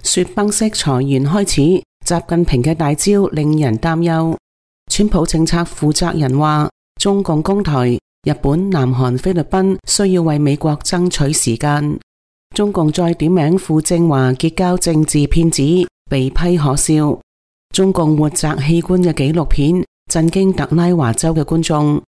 雪崩式裁員開始，習近平嘅大招令人擔憂。川普政策負責人話，中共攻台，日本、南韓、菲律賓需要為美國爭取時間。中共再點名傅政華結交政治騙子，被批可笑。中共活摘器官嘅紀錄片震驚特拉華州嘅觀眾。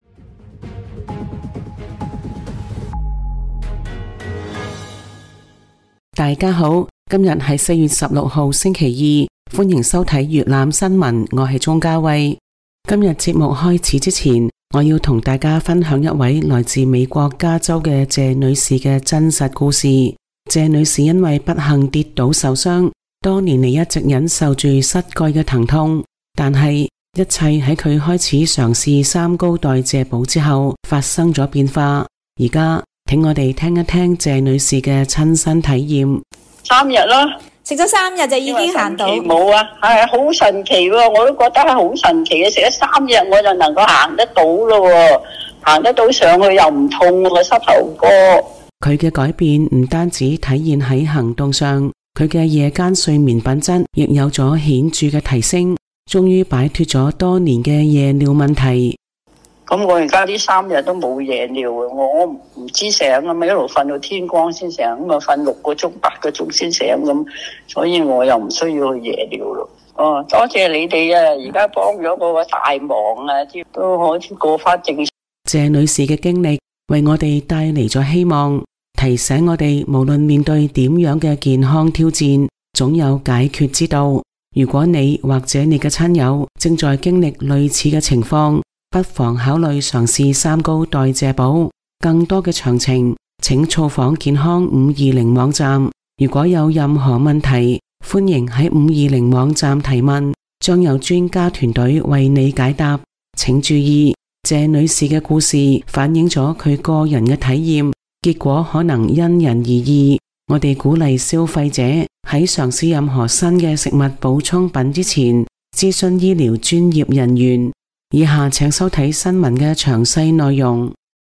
大家好，今日係4月16號星期二，歡迎收睇粵覽新聞，我係鍾嘉慧。今日節目開始之前，我要同大家分享一位來自美國加州嘅謝女士嘅真實故事。謝女士因為不幸跌倒受傷，多年嚟一直忍受住膝蓋嘅疼痛，但係一切喺佢開始嘗試三高代謝補之後發生咗變化。而家請我哋聽一聽謝女士嘅親身體驗。 3日啦， 食咗3日就已經行到。 冇啊，係好神奇喎！我都覺得係好神奇嘅，食咗3日我就能夠行得到咯，行得到上去又唔痛個膝頭哥。 佢嘅改變唔單止體現喺行動上，佢嘅夜間睡眠品質亦有咗顯著嘅提升，終於擺脫咗多年嘅夜尿問題。 咁我而家呢3日都冇夜尿啊！我唔知醒啊嘛，一路瞓到天光先醒，咁啊瞓6個鐘、8個鐘先醒咁，所以我又唔需要去夜尿咯。哦，多謝你哋啊！而家幫咗我個大忙啊，都可以過翻正常。 謝女士嘅經歷為我哋帶嚟咗希望，提醒我哋無論面對點樣嘅健康挑戰，總有解決之道。如果你或者你嘅親友正在經歷類似嘅情況，不妨考慮嘗試三高代謝補。更多嘅詳情，請造訪健康520網站。如果有任何問題，歡迎喺520網站提問，將有專家團隊為你解答。請注意，謝女士嘅故事反映咗佢個人嘅體驗，結果可能因人而異。我哋鼓勵消費者喺嘗試任何新嘅食物補充品之前，諮詢醫療專業人員。以下請收睇新聞嘅詳細內容。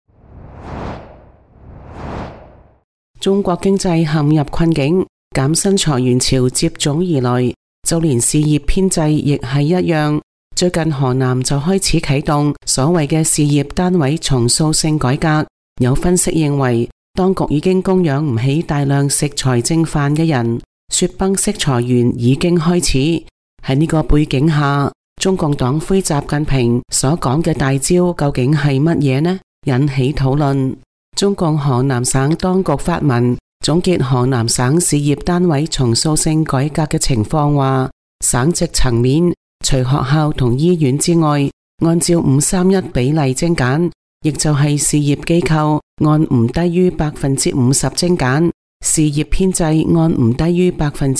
中國經濟陷入困境，減薪裁員潮接踵而來，就連事業編制亦係一樣。最近河南就開始啟動所謂嘅事業單位重塑性改革。有分析認為，當局已經供養唔起大量食財政飯嘅人，雪崩式裁員已經開始。喺呢個背景下，中共黨魁習近平所講嘅大招究竟係乜嘢呢？引起討論。中共河南省當局發文總結河南省事業單位重塑性改革嘅情況，話省直層面除學校同醫院之外，按照531比例精簡，亦就係事業機構按唔低於50%精簡，事業編制按唔低於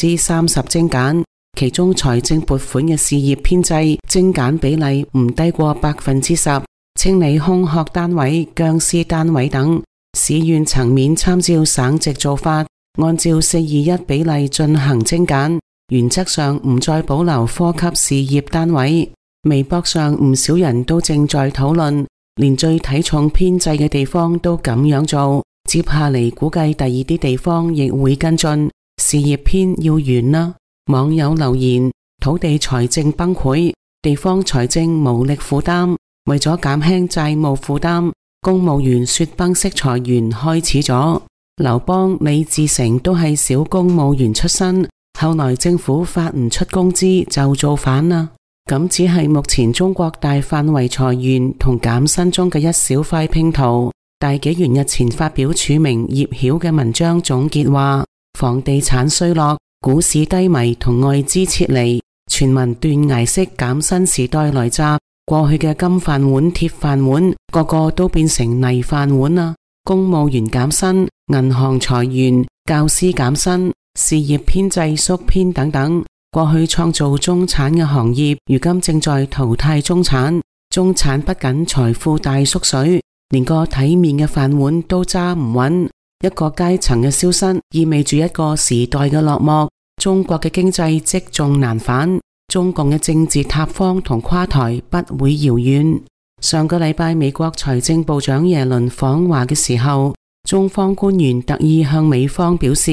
30%精簡。其中財政撥款嘅事業編制精簡比例唔低過10%，清理空殼單位、僵屍單位等。市縣層面參照省直做法，按照421比例進行精簡，原則上唔再保留科級事業單位。微博上唔少人都正在討論，連最睇重編制嘅地方都咁樣做，接下嚟估計第二啲地方亦會跟進，事業編要完啦。網友留言：土地財政崩潰，地方財政無力負擔，為咗減輕債務負擔，公務員雪崩式裁員開始咗。劉邦、李自成都係小公務員出身，後來政府發唔出工資就造反啦。咁只係目前中國大範圍裁員同減薪中嘅一小塊拼圖。大紀元日前發表署名葉曉嘅文章總結話：房地產衰落，股市低迷同外資撤離，全民斷崖式減薪時代來襲。過去嘅金飯碗、鐵飯碗，個個都變成泥飯碗啦。公務員減薪，銀行裁員，教師減薪，事業編制縮編等等。過去創造中產嘅行業，如今正在淘汰中產。中產不僅財富大縮水，連個體面嘅飯碗都揸唔穩。一個階層嘅消失，意味住一個時代嘅落幕。中國嘅經濟積重難返，中共嘅政治塌方同垮台不會遙遠。上個禮拜美國財政部長耶倫訪華嘅時候，中方官員特意向美方表示，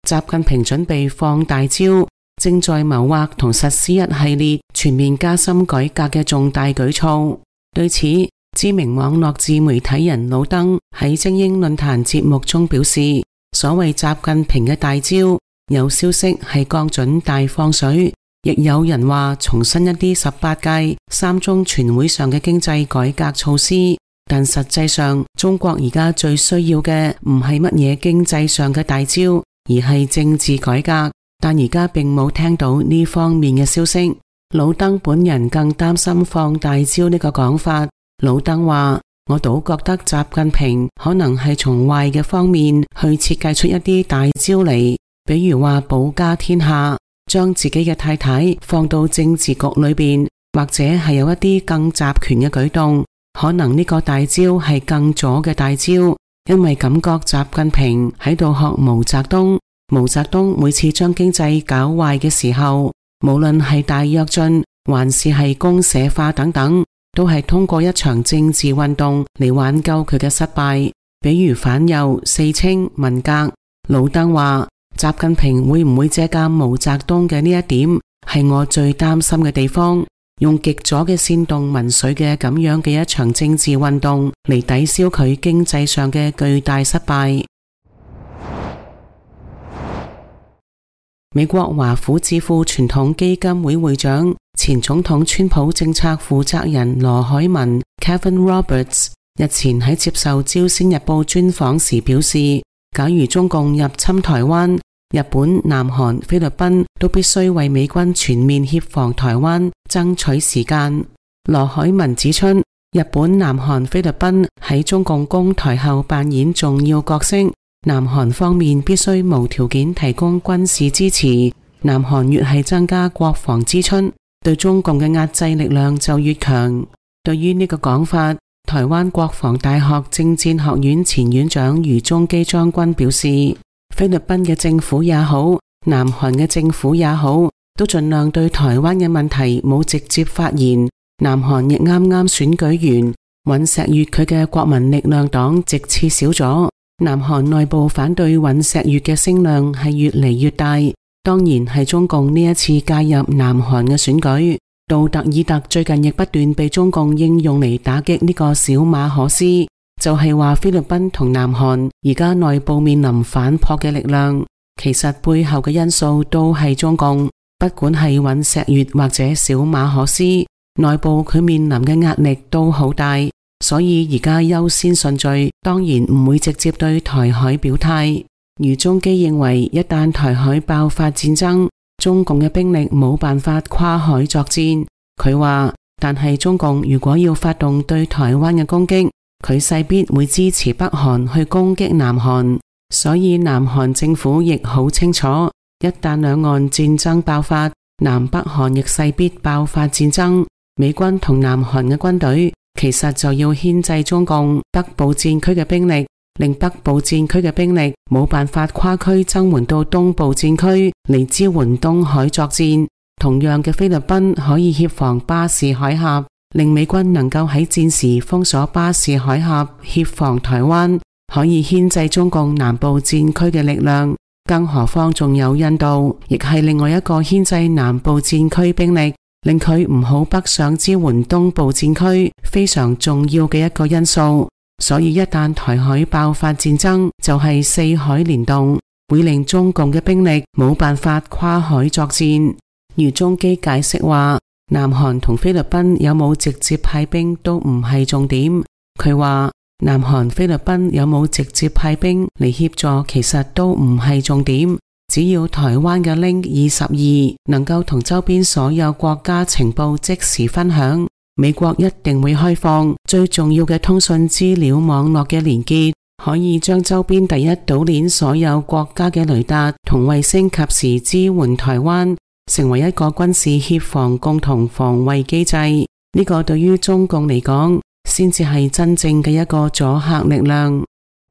習近平準備放大招，正在謀劃同實施一系列全面加深改革嘅重大舉措。對此，知名網絡自媒體人魯登喺精英論壇節目中表示，所謂習近平嘅大招，有消息係降準大放水，亦有人話重申一啲18屆三中全會上嘅經濟改革措施。但實際上，中國而家最需要嘅唔係乜嘢經濟上嘅大招，而係政治改革。但而家並冇聽到呢方面嘅消息。魯登本人更擔心放大招呢個講法。魯登話：我倒覺得習近平可能係從壞嘅方面去設計出一啲大招嚟，比如話保家天下，將自己嘅太太放到政治局裏邊，或者係有一啲更集權嘅舉動。可能呢個大招係更左嘅大招，因為感覺習近平喺度學毛澤東。毛澤東每次將經濟搞壞嘅時候，無論係大躍進還是係公社化等等，都係通過一場政治運動嚟挽救佢嘅失敗，比如反右、四清、文革。魯登話：習近平會唔會借鑒毛澤東嘅呢一點，係我最擔心嘅地方，用極左嘅煽動民粹嘅咁樣嘅一場政治運動嚟抵消佢經濟上嘅巨大失敗。美國華府智庫傳統基金會會長、前總統川普政策負責人羅海文 Kevin Roberts 日前喺接受朝鮮日報專訪時表示，假如中共入侵台灣，日本、南韓、菲律賓都必須為美軍全面協防台灣爭取時間。羅海文指出，日本、南韓、菲律賓喺中共攻台後扮演重要角色。南韓方面必須無條件提供軍事支持，南韓越係增加國防支出，對中共嘅壓制力量就越強。對於呢個講法，台灣國防大學政戰學院前院長余宗基將軍表示，菲律賓嘅政府也好，南韓嘅政府也好，都盡量對台灣嘅問題冇直接發言。南韓亦啱啱選舉完，尹錫悅佢嘅國民力量黨席次少咗。南韓內部反對尹錫悅嘅聲量係越嚟越大，當然係中共呢一次介入南韓嘅選舉。杜特爾特最近亦不斷被中共應用嚟打擊呢個小馬可斯，就係話菲律賓同南韓而家內部面臨反撲嘅力量，其實背後嘅因素都係中共，不管係尹錫悅或者小馬可斯，內部佢面臨嘅壓力都好大。所以而家優先順序當然唔會直接對台海表態。余宗基認為，一旦台海爆發戰爭，中共嘅兵力冇辦法跨海作戰。佢話，但係中共如果要發動對台灣嘅攻擊，佢勢必會支持北韓去攻擊南韓。所以南韓政府亦好清楚，一旦兩岸戰爭爆發，南北韓亦勢必爆發戰爭。美軍同南韓嘅軍隊其實就要牽制中共北部戰區嘅兵力，令北部戰區嘅兵力冇辦法跨區增援到東部戰區嚟支援東海作戰。同樣嘅，菲律賓可以協防巴士海峽，令美軍能夠喺戰時封鎖巴士海峽，協防台灣，可以牽制中共南部戰區嘅力量。更何況仲有印度，亦係另外一個牽制南部戰區兵力，令佢唔好北上支援東部戰區，非常重要嘅一個因素。所以一旦台海爆發戰爭，就係四海聯動，會令中共嘅兵力冇辦法跨海作戰。余宗基解釋話，南韓同菲律賓有冇直接派兵都唔係重點。佢話，南韓、菲律賓有冇直接派兵嚟協助，其實都唔係重點。只要台灣嘅 Link 22能夠同周邊所有國家情報即時分享，美國一定會開放最重要嘅通訊資料網絡嘅連結，可以將周邊第一島鏈所有國家嘅雷達同衛星及時支援台灣，成為一個軍事協防共同防衛機制。呢個對於中共嚟講，先至係真正嘅一個阻嚇力量。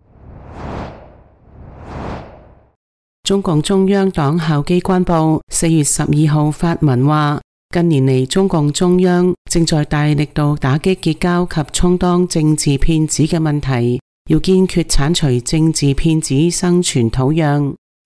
中共中央黨校機關報4月12號發文話，近年嚟中共中央正在大力度打擊結交及充當政治騙子嘅問題，要堅決鏟除政治騙子生存土壤。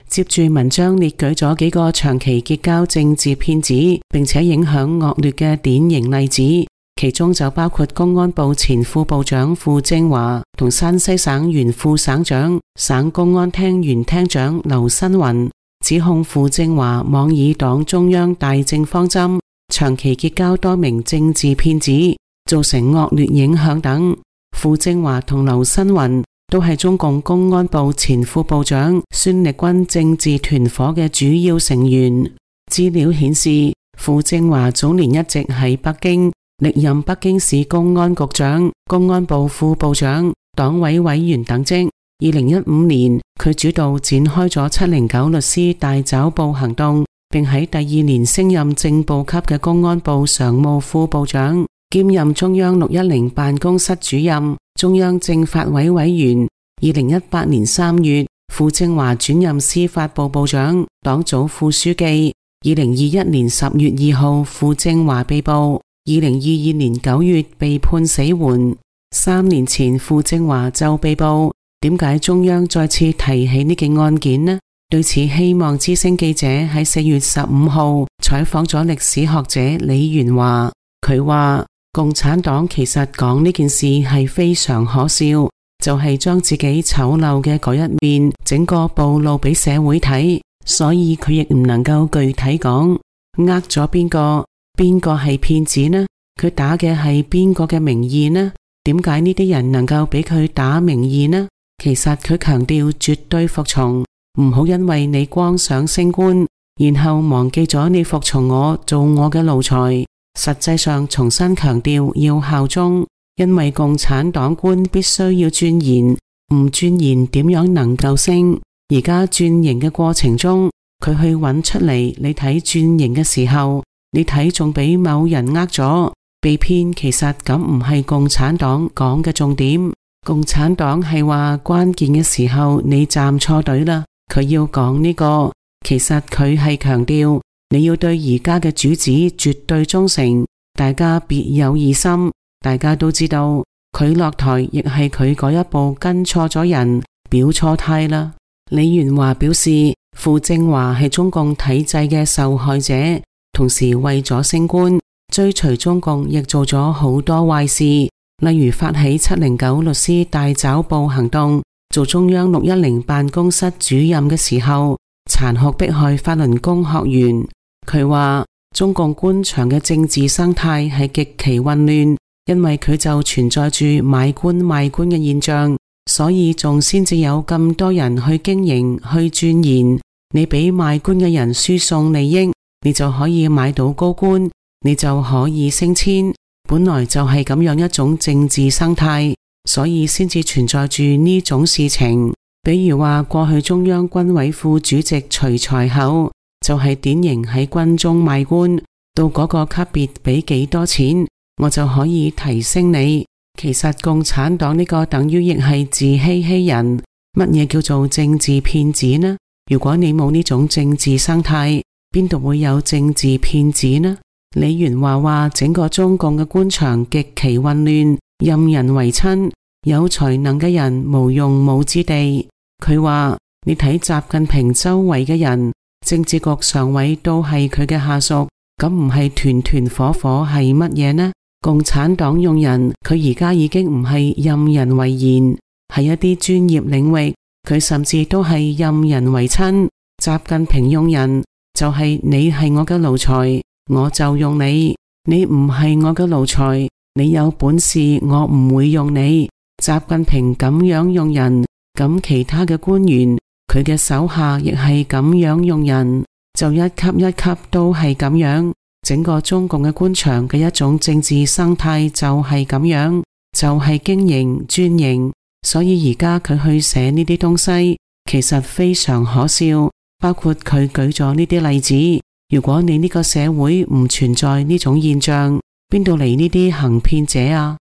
接住文章列舉咗幾個長期結交政治騙子並且影響惡劣嘅典型例子，其中就包括公安部前副部長傅政華同山西省原副省長、省公安廳原廳長劉新雲，指控傅政華妄以黨中央大政方針，長期結交多名政治騙子，造成惡劣影響等。傅政華同劉新雲都係中共公安部前副部長孫力軍政治團伙嘅主要成員。資料顯示，傅政華早年一直喺北京，歷任北京市公安局長、公安部副部長、黨委委員等職。2015年，佢主導展開咗709律師大抓捕行動，並喺第2年升任正部級嘅公安部常務副部長，兼任中央610辦公室主任、中央政法委委員。2018年3月，傅政華轉任司法部部長、黨組副書記。2021年10月2號，傅政華被捕。2022年9月被判死緩。3年前傅政華就被捕。點解中央再次提起呢件案件呢？對此，希望之聲記者喺4月15號採訪咗歷史學者李元華，佢話共產黨其實講呢件事係非常可笑，就係將自己醜陋嘅嗰一面整個暴露俾社會睇，所以佢亦唔能夠具體講呃咗邊個係騙子呢？佢打嘅係邊個嘅名義呢？點解呢啲人能夠俾佢打名義呢？其實佢強調絕對服從，唔好因為你光想升官，然後忘記咗你服從我做我嘅奴才。實際上重新強調要效忠，因為共產黨官必須要鑽研，唔鑽研點樣能夠升？而家轉型嘅過程中，佢去揾出嚟，你睇轉型嘅時候，你睇仲俾某人呃咗，被騙，其實咁唔係共產黨講嘅重點。共產黨係話關鍵嘅時候你站錯隊啦，佢要講呢個，其實佢係強調你要對而家嘅主子絕對忠誠，大家別有疑心，大家都知道佢落台亦係佢嗰一步跟錯咗人，表錯態啦。李元華表示，傅政華係中共體制嘅受害者，同時為咗升官，追隨中共亦做咗好多壞事。例如發起709律師大抓捕行動，做中央610辦公室主任嘅時候，殘酷迫害法輪功學員。佢話中共官場嘅政治生態係極其混亂，因為佢就存在住買官賣官嘅現象，所以仲先至有咁多人去經營去鑽研。你俾賣官嘅人輸送利益，你就可以買到高官，你就可以升遷。本來就係咁樣一種政治生態，所以先至存在住呢種事情。比如話過去中央軍委副主席徐才厚就係典型喺軍中賣官，到嗰個級別俾幾多錢，我就可以提升你。其實共產黨呢個等於亦係自欺欺人。乜嘢叫做政治騙子呢？如果你冇呢種政治生態，邊度會有政治騙子呢？李元華話整個中共嘅官場極其混亂，任人唯親，有才能嘅人無用武之地。佢話你睇習近平周圍嘅人，政治局常委都係佢嘅下屬，咁唔係團團伙伙係乜嘢呢？共產黨用人，佢而家已經唔係任人唯賢，係一啲專業領域，佢甚至都係任人唯親。習近平用人就係你係我嘅奴才，我就用你，你唔係我嘅奴才，你有本事我唔會用你。習近平咁樣用人，咁其他嘅官員佢嘅手下亦係咁樣用人，就一級一級都係咁樣。整個中共嘅官場嘅一種政治生態就係咁樣，就係經營專營。所以而家佢去寫呢啲東西，其實非常可笑。包括佢舉咗呢啲例子。如果你呢個社會唔存在呢種現象，邊度嚟呢啲行騙者啊？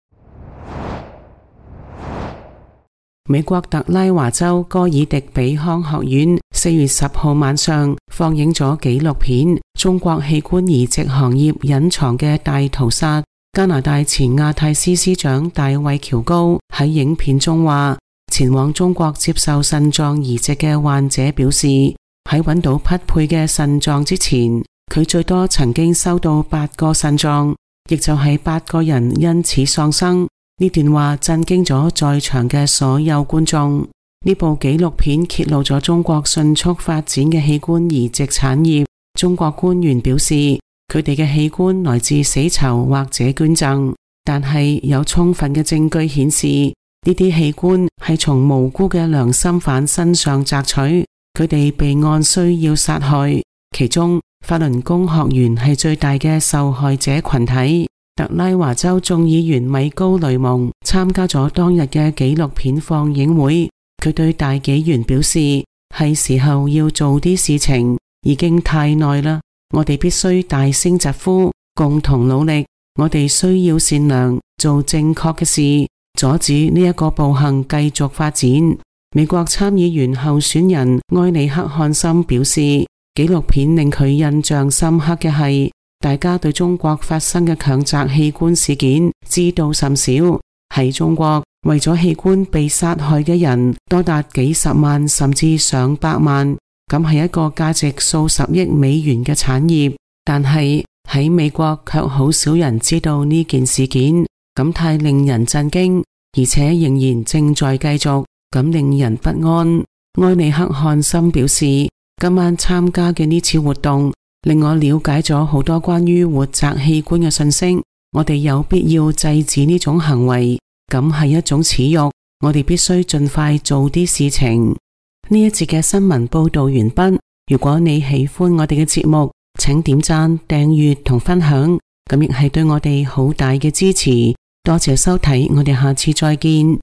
美國特拉華州戈爾迪比康學院4月10號晚上放映咗紀錄片《中國器官移植行業隱藏嘅大屠殺》。加拿大前亞太司司長大衛喬高喺影片中話， 前往中國接受腎臟移植嘅患者表示，喺揾到匹配嘅腎臟之前，佢最多曾經收到8個腎臟，亦就係8個人因此喪生。呢段話震驚咗在場嘅所有觀眾。呢部紀錄片揭露咗中國迅速發展嘅器官移植產業。中國官員表示，佢哋嘅器官來自死囚或者捐贈，但係有充分嘅證據顯示，呢啲器官係從無辜嘅良心犯身上摘取，佢哋被按需要殺害。其中，法輪功學員係最大嘅受害者群體。特拉華州眾議員米高雷蒙參加咗當日嘅紀錄片放映會，佢對大紀元表示，係時候要做啲事情，已經太耐啦，我哋必須大聲疾呼，共同努力，我哋需要善良，做正確嘅事，阻止呢一個暴行繼續發展。美國參議員候選人埃里克漢森表示，紀錄片令佢印象深刻嘅係，大家對中國發生嘅強摘器官事件知道甚少。喺中國，為咗器官被殺害嘅人多達幾十萬甚至上百萬，咁係一個價值數十億美元嘅產業。但係喺美國卻好少人知道呢件事件，咁太令人震驚，而且仍然正在繼續，咁令人不安。埃里克漢森表示，今晚參加嘅呢次活動令我了解咗好多關於活摘器官嘅信息，我哋有必要制止呢種行為，咁係一種恥辱，我哋必須盡快做啲事情。呢一節嘅新聞報道完畢。如果你喜歡我哋嘅節目，請點讚、訂閱同分享，咁亦係對我哋好大嘅支持。多謝收睇，我哋下次再見。